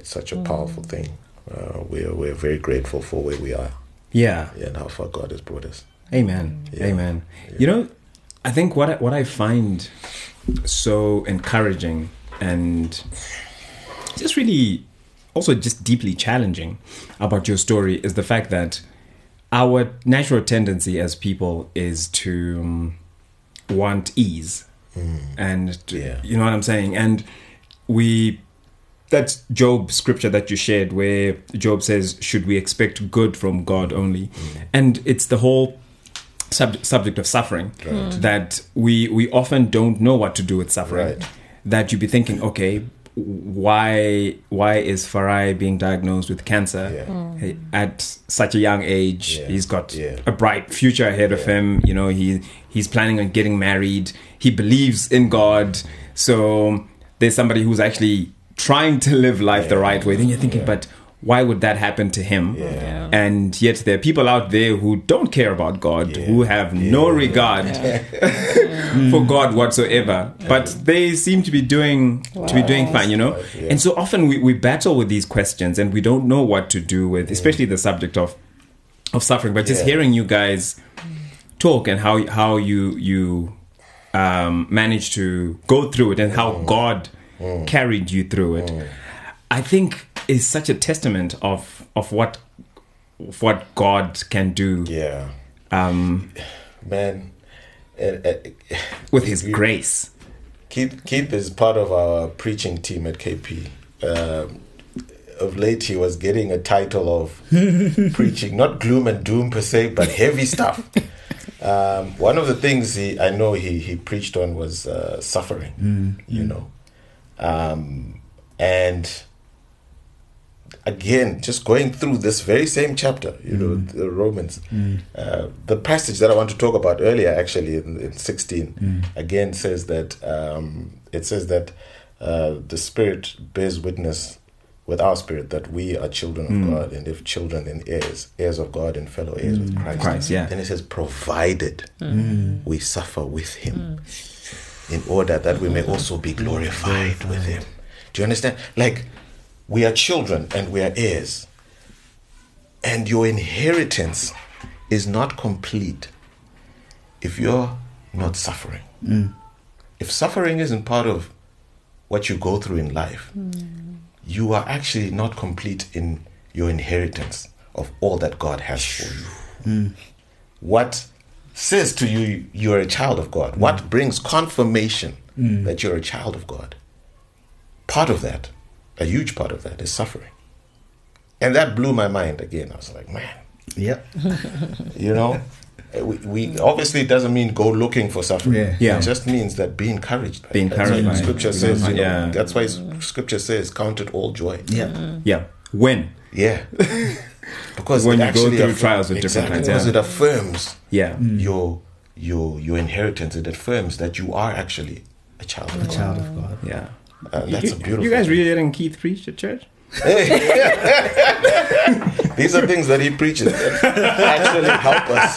We're very grateful for where we are. And how far God has brought us. Amen. Amen. You know, I think what I find so encouraging and just really also just deeply challenging about your story is the fact that our natural tendency as people is to want ease. And you know what I'm saying? And that's Job scripture that you shared where Job says, should we expect good from God only? And it's the whole subject of suffering, that we often don't know what to do with suffering. Right. That you'd be thinking, okay, why is Farai being diagnosed with cancer at such a young age? Yeah. He's got Yeah. a bright future ahead of him. You know, he's planning on getting married. He believes in God. So there's somebody who's actually trying to live life the right way. Then you're thinking, but why would that happen to him? Yeah. And yet there are people out there who don't care about God, who have no regard for God whatsoever. But they seem to be doing fine, you know. Yeah. And so often we battle with these questions and we don't know what to do with, especially the subject of suffering. But just hearing you guys talk and how you managed to go through it and how God carried you through it, I think is such a testament of what God can do. Yeah. Man, with His grace. Keith is part of our preaching team at KP. Of late, he was getting a title of preaching, not gloom and doom per se, but heavy stuff. One of the things I know he preached on was suffering, you know. And again, just going through this very same chapter, you know, the Romans, the passage that I want to talk about earlier, actually, in 16, again says that the Spirit bears witness with our spirit that we are children of God, and if children, then heirs of God and fellow heirs with Christ. Then it says, provided we suffer with Him, in order that we may also be glorified with Him. Do you understand? Like, we are children and we are heirs. And your inheritance is not complete if you're not suffering. If suffering isn't part of what you go through in life, you are actually not complete in your inheritance of all that God has for you. What says to you, you're a child of God? What brings confirmation that you're a child of God? Part of that, a huge part of that, is suffering. And that blew my mind again. I was like, man. Yep. You know, we obviously, it doesn't mean go looking for suffering. Yeah. It just means that be encouraged. Be encouraged by Scripture says, you know, yeah. that's why Scripture says, count it all joy. Yeah. When? Yeah. Because when it you go actually through trials at different times. Because it affirms your your inheritance. It affirms that you are actually a child of God. Child of God. Yeah. That's a beautiful You guys thing. really letting Keith preach at church? These are things that he preaches that actually help us.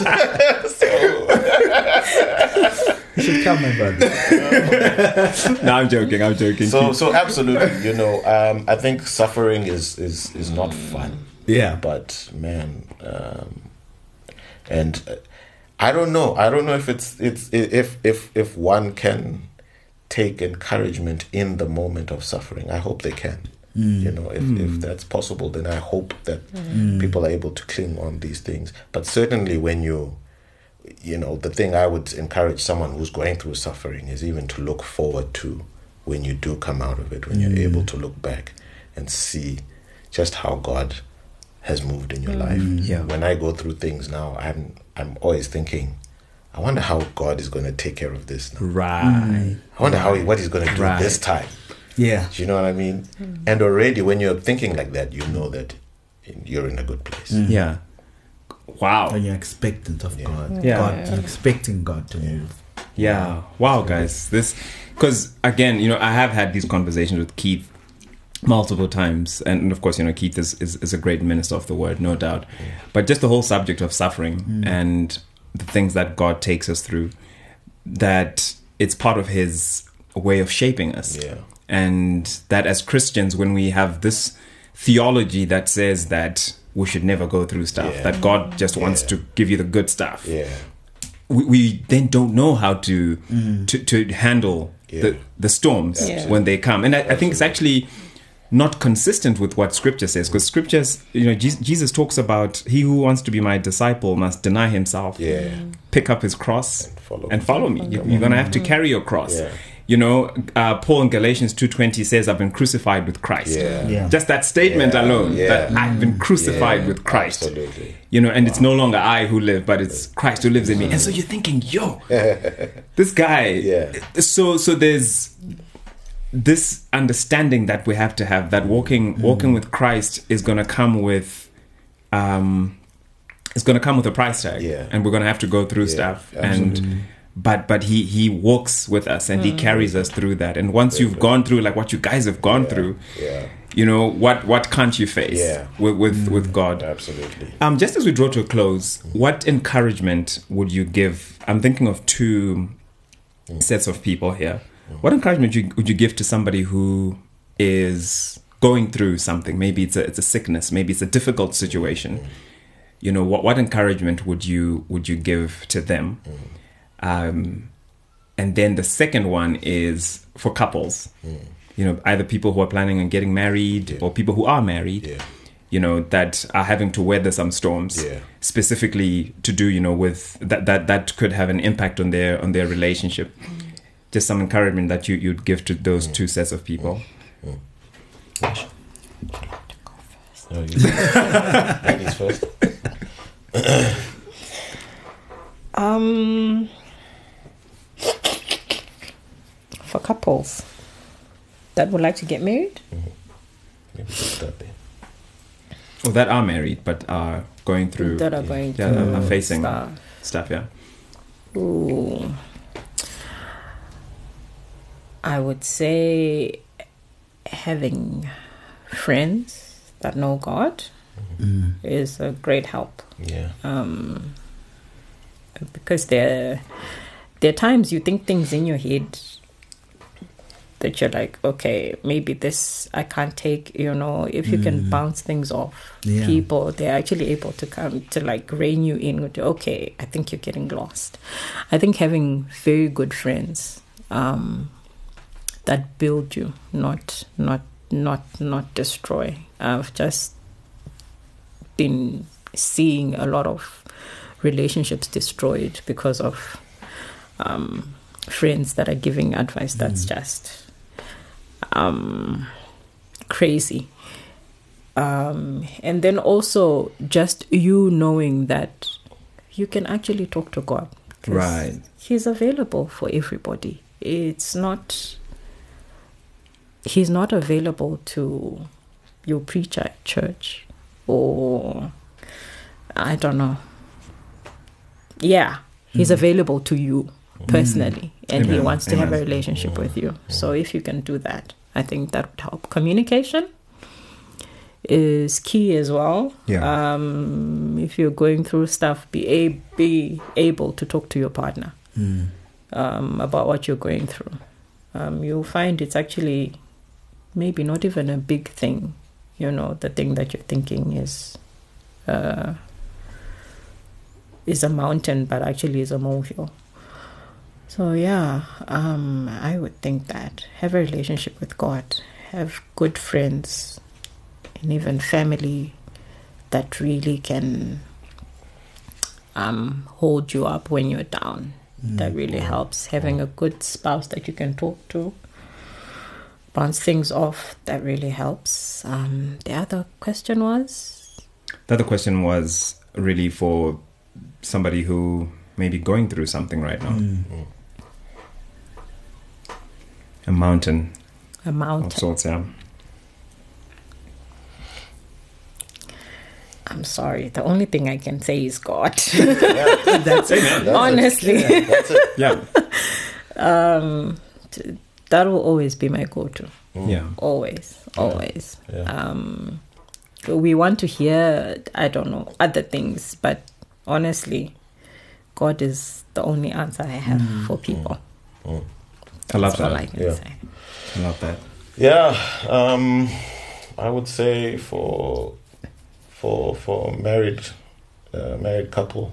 You should come, my brother. No, I'm joking. So absolutely, you know, I think suffering is not fun. Yeah. But man, and I don't know if it's if one can take encouragement in the moment of suffering. I hope they can. You know, if that's possible, then I hope that people are able to cling on these things. But certainly when you know, the thing I would encourage someone who's going through suffering is even to look forward to when you do come out of it, when you're able to look back and see just how God has moved in your life. Yeah. When I go through things now, I'm always thinking, I wonder how God is going to take care of this now. Right. I wonder what He's going to do this time. Yeah. Do you know what I mean? And already when you're thinking like that, you know that you're in a good place. Yeah. Wow. And you're expectant of God. Yeah. You're expecting God to move. Yeah. Wow, guys. Because again, you know, I have had these conversations with Keith multiple times, and of course, you know, Keith is a great minister of the word, no doubt. But just the whole subject of suffering and the things that God takes us through, that it's part of His way of shaping us. Yeah. And that as Christians, when we have this theology that says that we should never go through stuff, that God just wants to give you the good stuff, we then don't know how to handle the storms when they come. And I think it's actually not consistent with what Scripture says, because Scriptures, you know, Jesus talks about, he who wants to be my disciple must deny himself, pick up his cross and follow me. You're going to have to carry your cross. Paul in Galatians 2:20 says, I've been crucified with Christ. Yeah. Just that statement alone, that I've been crucified with Christ. Absolutely. And it's no longer I who live, but it's Christ who lives in me. And so you're thinking, this guy. Yeah. So there's this understanding that we have to have, that walking with Christ is going to come with a price tag. Yeah. And we're going to have to go through stuff. Absolutely. But he walks with us and he carries us through that. And once you've gone through like what you guys have gone through, what can't you face with God? Absolutely. Just as we draw to a close, what encouragement would you give? I'm thinking of two sets of people here. What encouragement would you give to somebody who is going through something? Maybe it's a sickness, maybe it's a difficult situation. What encouragement would you give to them? And then the second one is for couples, either people who are planning on getting married or people who are married, that are having to weather some storms, specifically to do, with that could have an impact on their relationship. Just some encouragement that you'd give to those two sets of people. Ladies first. For couples that would like to get married, Maybe just that there. Or that are married but are going through, are facing stuff. Ooh. I would say having friends that know God is a great help. Yeah. Because there are times you think things in your head that you're like, okay, maybe this I can't take, if you can bounce things off people, they're actually able to come to like rein you in with, okay, I think you're getting lost. I think having very good friends that build you, not destroy. I've just been seeing a lot of relationships destroyed because of friends that are giving advice that's just crazy. And then also just you knowing that you can actually talk to God. Right. He's available for everybody. He's not available to your preacher at church or I don't know. Yeah, he's available to you personally, and he wants to have a relationship with you. So if you can do that, I think that would help. Communication is key as well. Yeah. If you're going through stuff, be able to talk to your partner about what you're going through. You'll find it's actually maybe not even a big thing. The thing that you're thinking is a mountain, but actually is a molehill. So I would think that have a relationship with God, have good friends, and even family that really can hold you up when you're down. That really helps. Having a good spouse that you can talk to, bounce things off, that really helps. The other question was? The other question was really for somebody who may be going through something right now. A mountain. Of sorts, yeah. I'm sorry. The only thing I can say is God. That's it. Honestly. That's it. Yeah. That will always be my go-to. Yeah. Always. Yeah. We want to hear, I don't know, other things, but honestly, God is the only answer I have for people. I love that. All I can say. I love that. Yeah, I would say for married couple,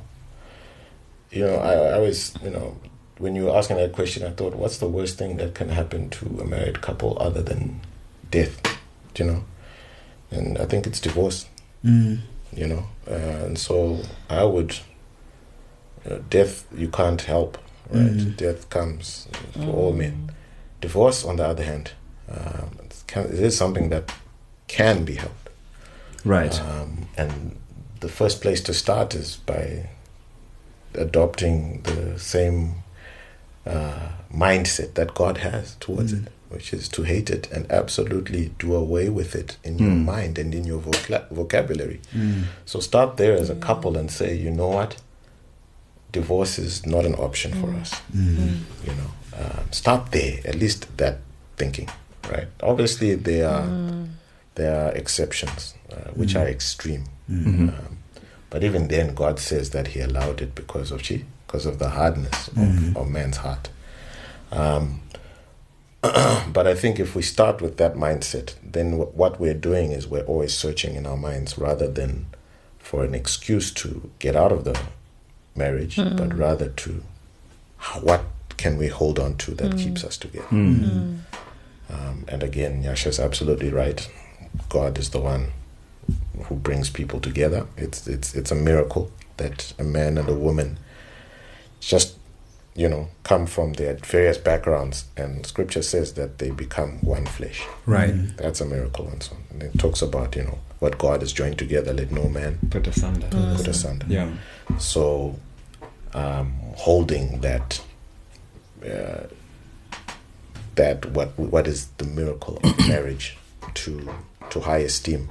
I always, when you were asking that question, I thought, what's the worst thing that can happen to a married couple other than death? And I think it's divorce. And so I would, death you can't help, right? Death comes for all men. Divorce, on the other hand, it is something that can be helped. Right. And the first place to start is by adopting the same mindset that God has towards it, which is to hate it and absolutely do away with it in your mind and in your vocabulary. So start there as a couple and say, you know what? Divorce is not an option for us. You know, start there, at least that thinking, right? Obviously, there are exceptions, which are extreme. But even then, God says that He allowed it because of the hardness of man's heart. But I think if we start with that mindset, then what we're doing is we're always searching in our minds rather than for an excuse to get out of the marriage, but rather to what can we hold on to that keeps us together. And again, Nyasha's absolutely right. God is the one who brings people together. It's a miracle that a man and a woman just, you know, come from their various backgrounds, and Scripture says that they become one flesh. Right. That's a miracle, and so on. And it talks about, you know, what God has joined together, let no man Put asunder. put asunder. Yeah. So, holding that what is the miracle of marriage to high esteem.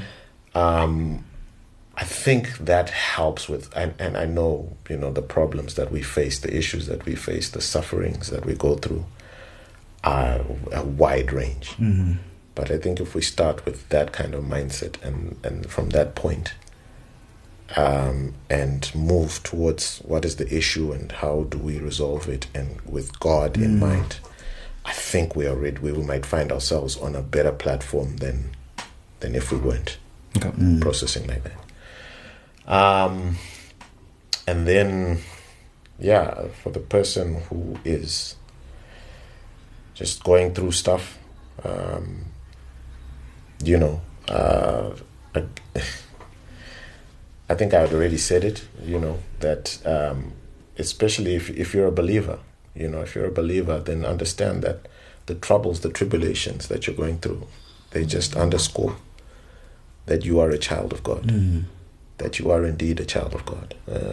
I think that helps with, and I know, you know, the problems that we face, the issues that we face, the sufferings that we go through are a wide range. But I think if we start with that kind of mindset and from that point, and move towards what is the issue and how do we resolve it, and with God in mind, I think we might find ourselves on a better platform than if we weren't processing like that. And then, for the person who is just going through stuff, you know, I think I had already said it, you know, that especially if you're a believer, you know, if you're a believer, then understand that the troubles, the tribulations that you're going through, they just underscore that you are a child of God, that you are indeed a child of God.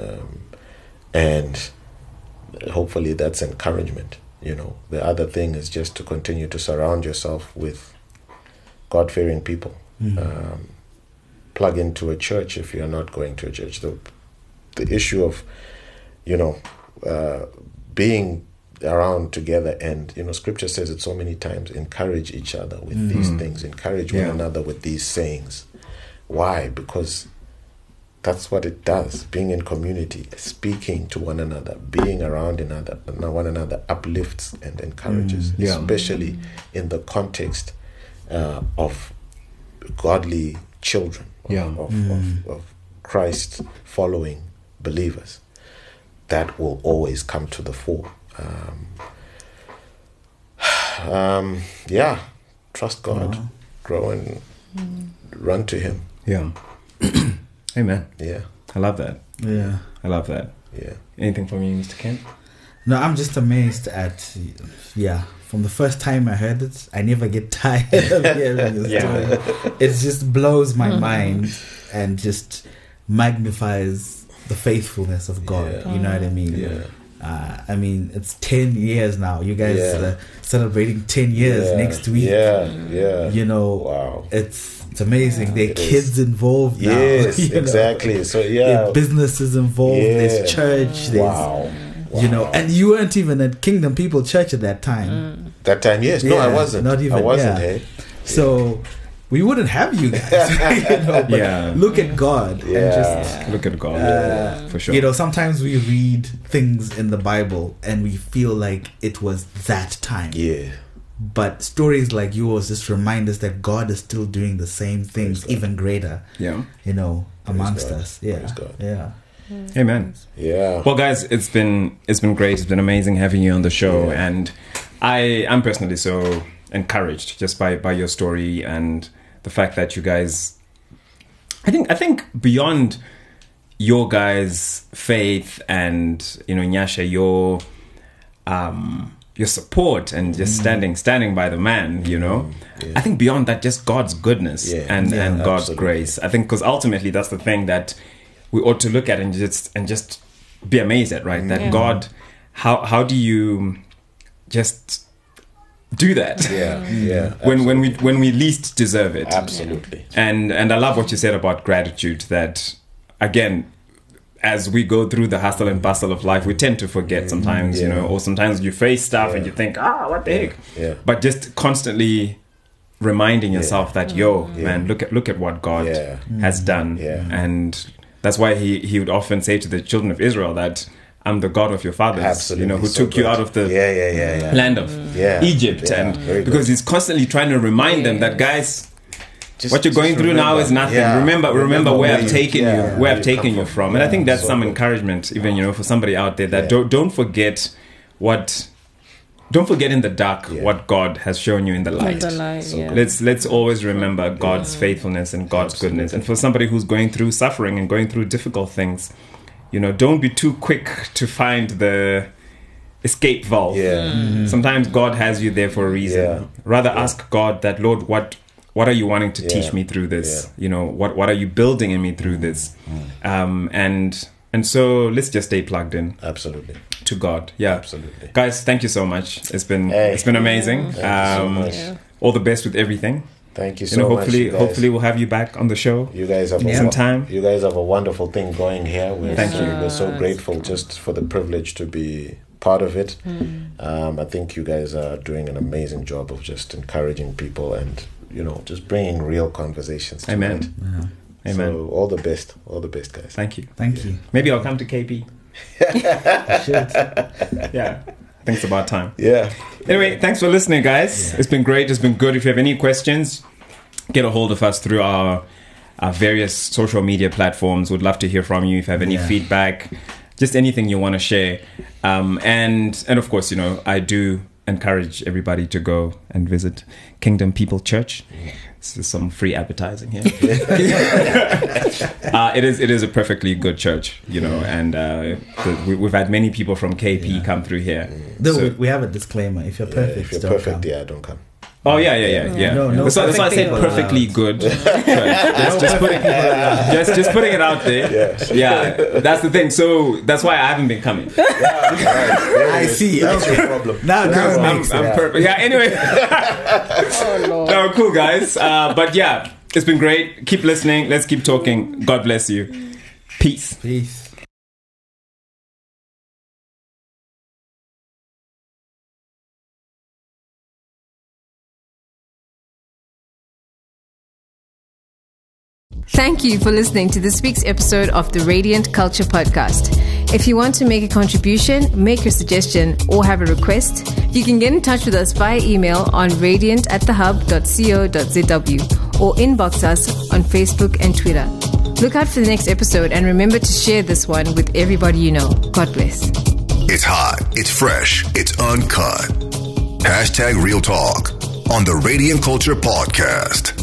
And hopefully that's encouragement, you know. The other thing is just to continue to surround yourself with God-fearing people. Plug into a church if you're not going to a church. The issue of, you know, being around together, and, you know, Scripture says it so many times, encourage each other with these things, encourage one another with these sayings. Why? Because that's what it does. Being in community, speaking to one another, being around one another uplifts and encourages, especially in the context of godly children, of Christ following believers. That will always come to the fore. Trust God, grow and run to Him. Amen. I love that. I love that. Anything from you, Mr. Kent? No, I'm just amazed at, from the first time I heard it, I never get tired of hearing this story. It just blows my mind and just magnifies the faithfulness of God. You know what I mean? I mean, it's 10 years now. You guys are celebrating 10 years next week. You know, wow. It's amazing. There are kids involved now. Yes, exactly. Know? So, there are businesses involved. There's church. There's, you know, and you weren't even at Kingdom People Church at that time. That time, yes. No, I wasn't. Not even. I wasn't, hey? So we wouldn't have you guys. You know, but look at God. And just look at God. For sure. You know, sometimes we read things in the Bible and we feel like it was that time. But stories like yours just remind us that God is still doing the same things, even greater. You know, amongst us. Amen. Well, guys, it's been great. It's been amazing having you on the show, and I'm personally so encouraged just by your story and the fact that you guys, I think beyond your guys' faith and, you know, Nyasha, your your support and just standing by the man, you know. I think beyond that, just God's goodness and God's grace. I think because ultimately that's the thing that we ought to look at and just be amazed at, right? That God, how do you just do that? When we least deserve it. Absolutely. And I love what you said about gratitude, that again, as we go through the hustle and bustle of life, we tend to forget sometimes, you know, or sometimes you face stuff and you think, what the heck? But just constantly reminding yourself that, man, look at what God has done. And that's why he would often say to the children of Israel that I'm the God of your fathers, you know, who took you out of the land of Egypt. And because he's constantly trying to remind them that, guys, what you're going through now is nothing. Remember where I've taken you from. And I think that's some encouragement, even, you know, for somebody out there, that don't forget in the dark what God has shown you in the light. Let's always remember God's faithfulness and God's goodness. And for somebody who's going through suffering and going through difficult things, you know, don't be too quick to find the escape valve. Sometimes God has you there for a reason. Rather ask God that, Lord, what are you wanting to teach me through this? You know, what are you building in me through this? And so let's just stay plugged in. Absolutely. To God. Absolutely. Guys, thank you so much. It's been amazing. All the best with everything. Thank you so much. Hopefully we'll have you back on the show. You guys have some time. You guys have a wonderful thing going here. We're so grateful just for the privilege to be part of it. I think you guys are doing an amazing job of just encouraging people and, you know, just bringing real conversations to it. Amen. So all the best, guys. Thank you. Thank you. Maybe I'll come to KP. Yeah, I think it's about time. Anyway, thanks for listening, guys. It's been great. It's been good. If you have any questions, get a hold of us through our various social media platforms. We'd love to hear from you. If you have any feedback, just anything you want to share. And of course, you know, I do encourage everybody to go and visit Kingdom People Church. This is some free advertising here. It is a perfectly good church, you know, and we've had many people from KP come through here. We have a disclaimer: if you're perfect, don't come. Oh yeah. No, that's why I said perfectly good. just putting it out there. Yeah, that's the thing. So that's why I haven't been coming. I see. That's your problem. Now I'm perfect. Yeah. Anyway. No, cool guys. But yeah, it's been great. Keep listening. Let's keep talking. God bless you. Peace. Thank you for listening to this week's episode of the Radiant Culture Podcast. If you want to make a contribution, make a suggestion, or have a request, you can get in touch with us via email on radiant@thehub.co.zw or inbox us on Facebook and Twitter. Look out for the next episode and remember to share this one with everybody you know. God bless. It's hot, it's fresh, it's uncut. #Real Talk on the Radiant Culture Podcast.